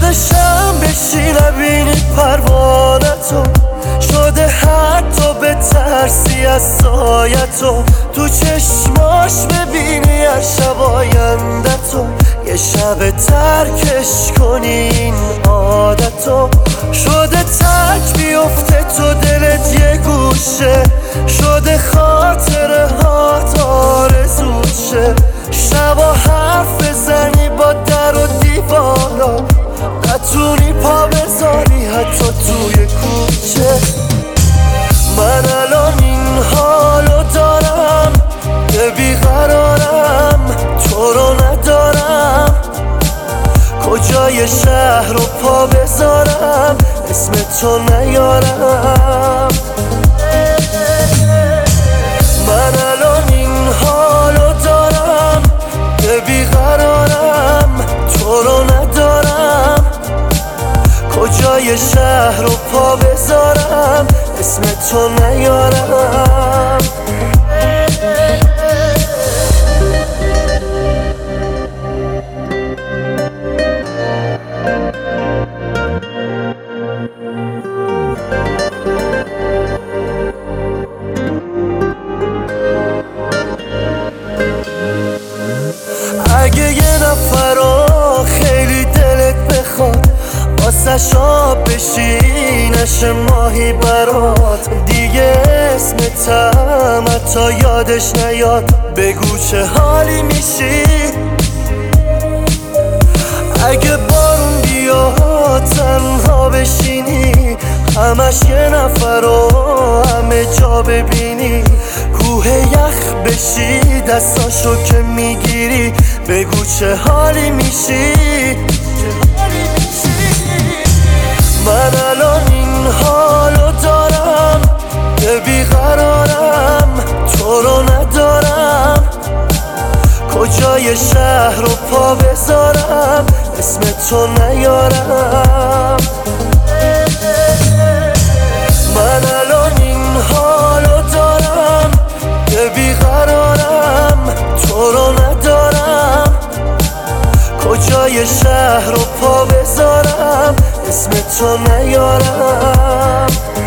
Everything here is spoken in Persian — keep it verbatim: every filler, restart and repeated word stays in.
شده شم بشی نبینی پروانتو، شده حتی به ترسی از سایتو، تو چشماش ببینی از شب آیندتو، یه شب ترکش کنی این عادتو. شده تک بیفته تو دلت یه گوشه، شده خاطره هات آرزوت شه، شبا حرف بزنی با در و دیوارا، نتونی پا بذاری حتی توی کوچه. من الان این حالو دارم که بیقرارم، تو رو ندارم، کجای شهر رو پا بذارم اسم تو نیارم. من الان این حالو دارم که بیقرارم، تو رو ندارم، کجای شهر رو پا بذارم اسم تو نیارم. اگه یه نفر خیلی دلت بخواد واسه آب بشی نشه ماهی برات، دیگه اسمتم حتی یادش نیاد، بگو چه حالی میشی. اگه بارون بیاد تنها بشینی، همش یه نفر رو همه جا ببینی، کوه یخ بشی دستاشو که میگیری، بگو چه حالی میشی. من الان این حالو دارم که بیقرارم، تو رو ندارم، کجای شهر رو پا بذارم اسم تو نیارم. من الان این حالو دارم که بیقرارم، تو رو ندارم، کجای شهر رو پا بذارم اسم تو نیارم.